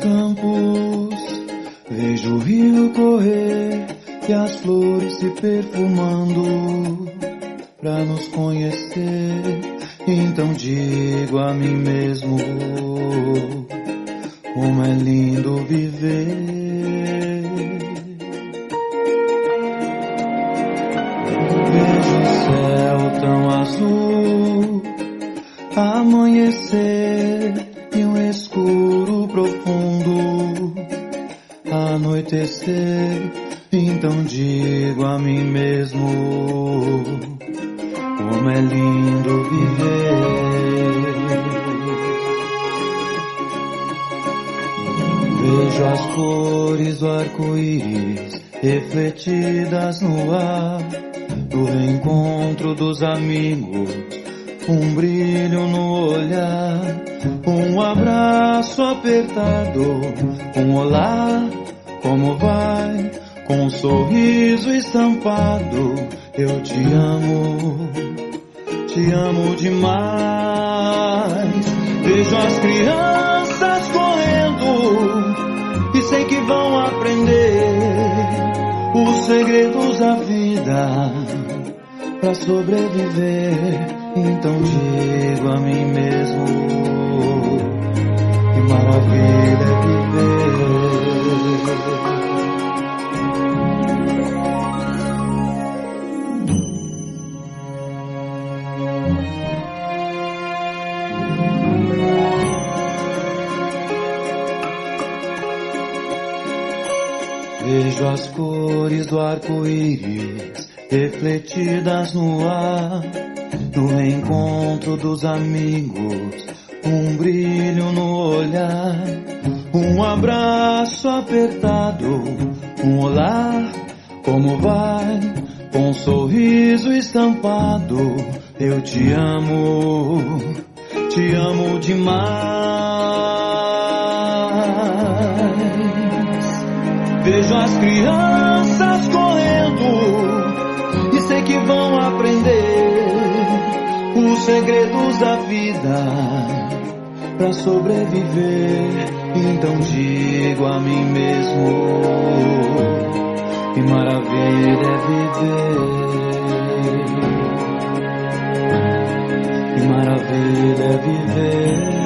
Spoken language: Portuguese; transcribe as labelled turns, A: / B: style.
A: campos, vejo o rio correr e as flores se perfumando pra nos conhecer. Então digo a mim mesmo, como é lindo viver. Vejo o céu tão azul, amanhecer e um escuro profundo, anoitecer. Então digo a mim mesmo, como é lindo viver. Vejo as cores do arco-íris refletidas no ar, do reencontro dos amigos, um brilho no olhar, um abraço apertado, um olá, como vai, com um sorriso estampado. Eu te amo demais. Vejo as crianças correndo e sei que vão aprender os segredos da vida pra sobreviver. Então digo a mim mesmo, que maravilha é viver. Vejo as cores do arco-íris refletidas no ar, no reencontro dos amigos, um brilho no olhar, um abraço apertado, um olá, como vai, com um sorriso estampado. Eu te amo demais. Vejo as crianças correndo e sei que vão aprender os segredos da vida pra sobreviver. Então digo a mim mesmo, que maravilha é viver. Que maravilha é viver.